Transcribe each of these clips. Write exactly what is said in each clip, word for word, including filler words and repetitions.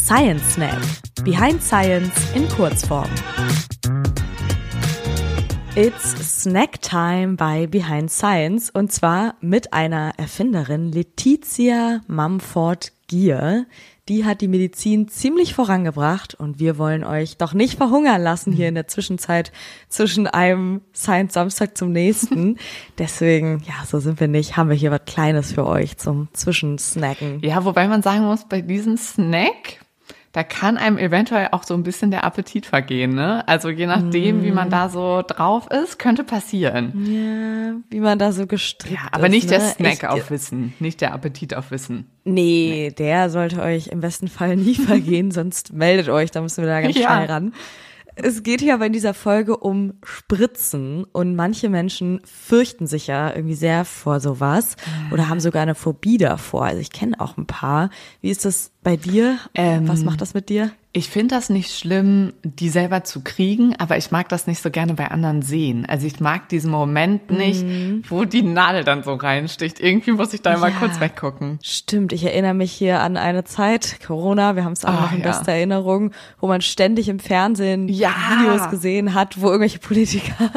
Science Snack. Behind Science in Kurzform. It's Snack Time bei Behind Science und zwar mit einer Erfinderin, Letizia Mumford-Gier. Die hat die Medizin ziemlich vorangebracht und wir wollen euch doch nicht verhungern lassen hier in der Zwischenzeit zwischen einem Science-Samstag zum nächsten. Deswegen, ja, so sind wir nicht, haben wir hier was Kleines für euch zum Zwischensnacken. Ja, wobei man sagen muss, bei diesem Snack, da kann einem eventuell auch so ein bisschen der Appetit vergehen, ne? Also je nachdem, mm. wie man da so drauf ist, könnte passieren. Ja, wie man da so gestrickt ist. Ja, aber nicht ne? der Snack ich, auf Wissen, nicht der Appetit auf Wissen. Nee, nee, der sollte euch im besten Fall nie vergehen, sonst meldet euch, da müssen wir da ganz ja. schnell ran. Es geht hier aber in dieser Folge um Spritzen und manche Menschen fürchten sich ja irgendwie sehr vor sowas oder haben sogar eine Phobie davor. Also ich kenne auch ein paar. Wie ist das bei dir? Ähm, Was macht das mit dir? Ich finde das nicht schlimm, die selber zu kriegen, aber ich mag das nicht so gerne bei anderen sehen. Also ich mag diesen Moment nicht, mm. wo die Nadel dann so reinsticht. Irgendwie muss ich da immer ja, kurz weggucken. Stimmt, ich erinnere mich hier an eine Zeit, Corona, wir haben es auch noch in ja. bester Erinnerung, wo man ständig im Fernsehen ja. Videos gesehen hat, wo irgendwelche Politiker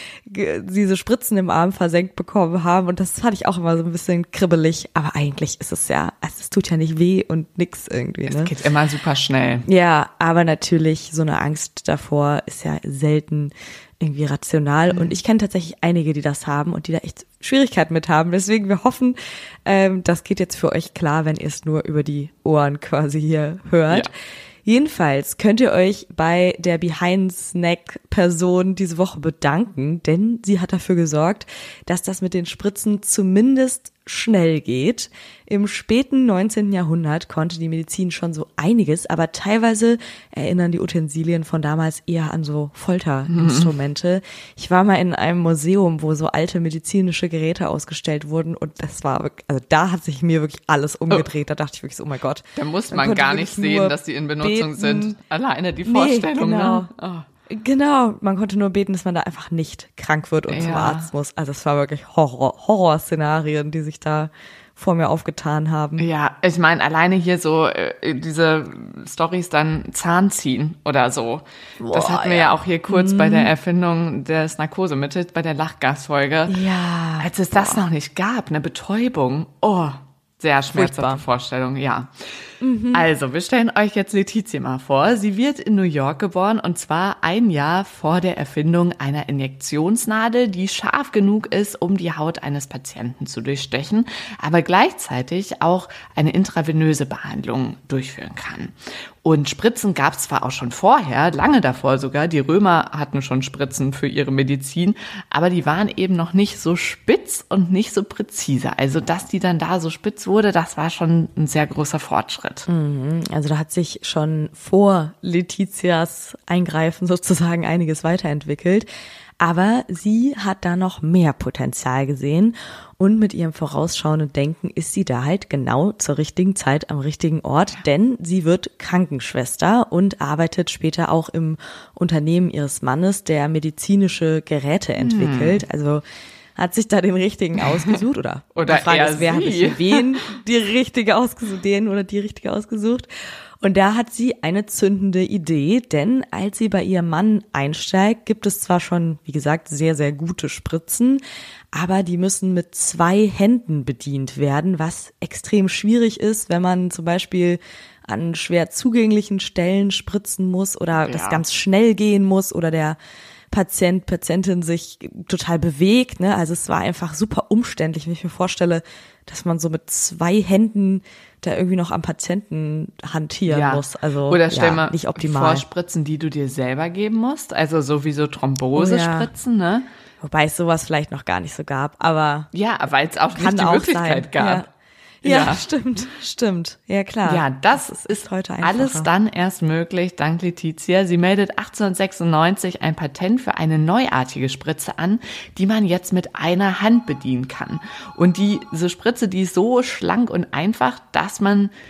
diese Spritzen im Arm versenkt bekommen haben und das fand ich auch immer so ein bisschen kribbelig, aber eigentlich ist es ja, also es tut ja nicht weh und nix irgendwie. Ne? Es geht immer super schnell. Ja, aber natürlich so eine Angst davor ist ja selten irgendwie rational mhm. und ich kenne tatsächlich einige, die das haben und die da echt Schwierigkeiten mit haben, deswegen wir hoffen, ähm, das geht jetzt für euch klar, wenn ihr es nur über die Ohren quasi hier hört. Ja. Jedenfalls könnt ihr euch bei der Behind-Snack-Person diese Woche bedanken, denn sie hat dafür gesorgt, dass das mit den Spritzen zumindest schnell geht. Im späten neunzehnten Jahrhundert konnte die Medizin schon so einiges, aber teilweise erinnern die Utensilien von damals eher an so Folterinstrumente. Mhm. Ich war mal in einem Museum, wo so alte medizinische Geräte ausgestellt wurden und das war wirklich, also da hat sich mir wirklich alles umgedreht. Da dachte ich wirklich so, oh mein Gott. Da muss man gar nicht sehen, dass die in Benutzung beten. sind. Alleine die Vorstellung. Nee, genau. Ne? Oh. Genau, man konnte nur beten, dass man da einfach nicht krank wird und ja. zum Arzt muss. Also es war wirklich Horror, Horrorszenarien, die sich da vor mir aufgetan haben. Ja, ich meine, alleine hier so äh, diese Storys dann Zahnziehen oder so. Boah, das hatten wir ja. ja auch hier kurz mhm. bei der Erfindung des Narkosemittels, bei der Lachgasfolge. Ja. Als es das Boah. noch nicht gab, eine Betäubung. Oh, sehr schmerzhafte Furchtbar. Vorstellung, ja. Mhm. Also, wir stellen euch jetzt Letizia mal vor. Sie wird in New York geboren und zwar ein Jahr vor der Erfindung einer Injektionsnadel, die scharf genug ist, um die Haut eines Patienten zu durchstechen, aber gleichzeitig auch eine intravenöse Behandlung durchführen kann. Und Spritzen gab es zwar auch schon vorher, lange davor sogar, die Römer hatten schon Spritzen für ihre Medizin, aber die waren eben noch nicht so spitz und nicht so präzise. Also, dass die dann da so spitz wurde, das war schon ein sehr großer Fortschritt. Also da hat sich schon vor Letizias Eingreifen sozusagen einiges weiterentwickelt. Aber sie hat da noch mehr Potenzial gesehen und mit ihrem vorausschauenden Denken ist sie da halt genau zur richtigen Zeit am richtigen Ort, denn sie wird Krankenschwester und arbeitet später auch im Unternehmen ihres Mannes, der medizinische Geräte entwickelt. Hm. Also hat sich da den richtigen ausgesucht oder oder die Frage er ist, wer hat sich wen die richtige ausgesucht, den oder die richtige ausgesucht. Und da hat sie eine zündende Idee, denn als sie bei ihrem Mann einsteigt, gibt es zwar schon, wie gesagt, sehr, sehr gute Spritzen, aber die müssen mit zwei Händen bedient werden, was extrem schwierig ist, wenn man zum Beispiel an schwer zugänglichen Stellen spritzen muss oder ja. das ganz schnell gehen muss oder der Patient, Patientin sich total bewegt, ne? Also es war einfach super umständlich, wenn ich mir vorstelle, dass man so mit zwei Händen da irgendwie noch am Patienten hantieren ja. muss. Also oder stell ja, mal nicht optimal. vor Spritzen, die du dir selber geben musst, also sowieso Thrombose-Spritzen, ja. ne? Wobei es sowas vielleicht noch gar nicht so gab, aber ja, weil es auch nicht die auch Möglichkeit sein. gab. Ja. Ja, ja, stimmt, stimmt. Ja, klar. Ja, das, das ist heute alles dann erst möglich dank Letizia. Sie meldet achtzehnhundertsechsundneunzig ein Patent für eine neuartige Spritze an, die man jetzt mit einer Hand bedienen kann. Und die, diese Spritze, die ist so schlank und einfach, dass man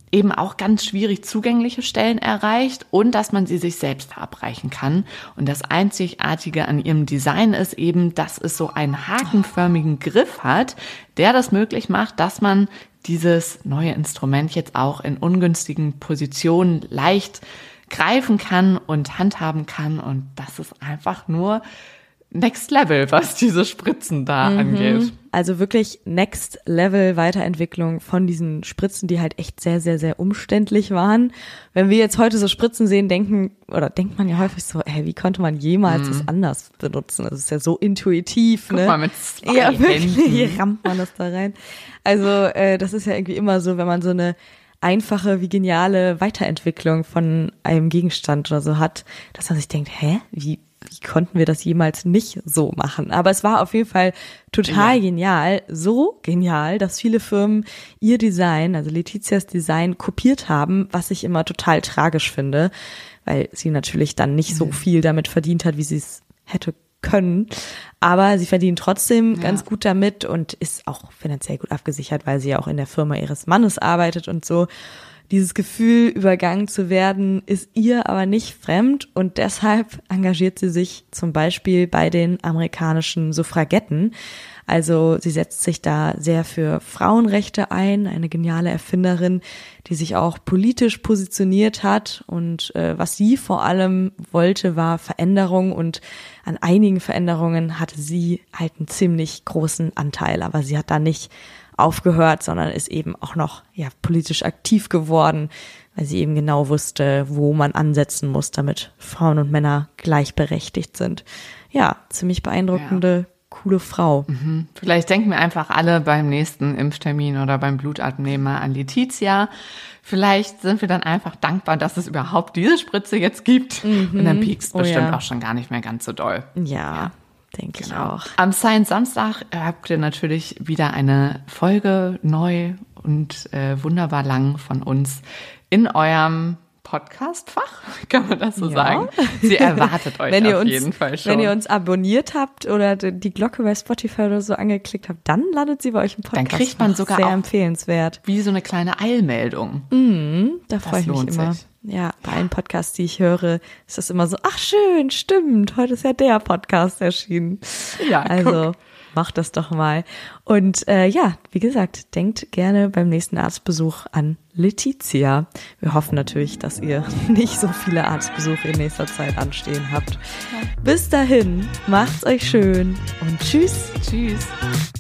eben auch ganz schwierig zugängliche Stellen erreicht und dass man sie sich selbst verabreichen kann. Und das Einzigartige an ihrem Design ist eben, dass es so einen hakenförmigen Griff hat, der das möglich macht, dass man dieses neue Instrument jetzt auch in ungünstigen Positionen leicht greifen kann und handhaben kann. Und das ist einfach nur Next Level, was diese Spritzen da mhm. angeht. Also wirklich Next Level Weiterentwicklung von diesen Spritzen, die halt echt sehr, sehr, sehr umständlich waren. Wenn wir jetzt heute so Spritzen sehen, denken, oder denkt man ja häufig so, hey, wie konnte man jemals mhm. das anders benutzen? Das ist ja so intuitiv, Guck ne? mal, mit zwei ja, wirklich, Händen. Hier rammt man das da rein. Also äh, das ist ja irgendwie immer so, wenn man so eine einfache, wie geniale Weiterentwicklung von einem Gegenstand oder so hat, dass man sich denkt, hä, wie Wie konnten wir das jemals nicht so machen? Aber es war auf jeden Fall total ja. genial. So genial, dass viele Firmen ihr Design, also Letizias Design, kopiert haben, was ich immer total tragisch finde, weil sie natürlich dann nicht so viel damit verdient hat, wie sie es hätte können. Aber sie verdient trotzdem ja. ganz gut damit und ist auch finanziell gut abgesichert, weil sie ja auch in der Firma ihres Mannes arbeitet und so. Dieses Gefühl, übergangen zu werden, ist ihr aber nicht fremd und deshalb engagiert sie sich zum Beispiel bei den amerikanischen Suffragetten. Also sie setzt sich da sehr für Frauenrechte ein, eine geniale Erfinderin, die sich auch politisch positioniert hat. Und äh, was sie vor allem wollte, war Veränderung und an einigen Veränderungen hatte sie halt einen ziemlich großen Anteil, aber sie hat da nicht aufgehört, sondern ist eben auch noch ja politisch aktiv geworden, weil sie eben genau wusste, wo man ansetzen muss, damit Frauen und Männer gleichberechtigt sind. Ja, ziemlich beeindruckende, ja. coole Frau. Mhm. Vielleicht denken wir einfach alle beim nächsten Impftermin oder beim Blutabnehmen mal an Letizia. Vielleicht sind wir dann einfach dankbar, dass es überhaupt diese Spritze jetzt gibt. Mhm. Und dann piekst oh, bestimmt ja. auch schon gar nicht mehr ganz so doll. Ja. ja. Denke genau. ich auch. Am Science Samstag habt ihr natürlich wieder eine Folge neu und äh, wunderbar lang von uns in eurem Podcastfach, kann man das so ja. sagen? Sie erwartet euch wenn ihr auf uns, jeden Fall schon. Wenn ihr uns abonniert habt oder die Glocke bei Spotify oder so angeklickt habt, dann landet sie bei euch im Podcast. Dann kriegt man sogar sehr auch empfehlenswert. Wie so eine kleine Eilmeldung. Mhm, da freue ich mich immer. Sich. Ja, bei allen Podcasts, die ich höre, ist das immer so, ach schön, stimmt, heute ist ja der Podcast erschienen. Ja, also guck. Macht das doch mal. Und äh, ja, wie gesagt, denkt gerne beim nächsten Arztbesuch an Letizia. Wir hoffen natürlich, dass ihr nicht so viele Arztbesuche in nächster Zeit anstehen habt. Bis dahin, macht's euch schön und tschüss. Tschüss.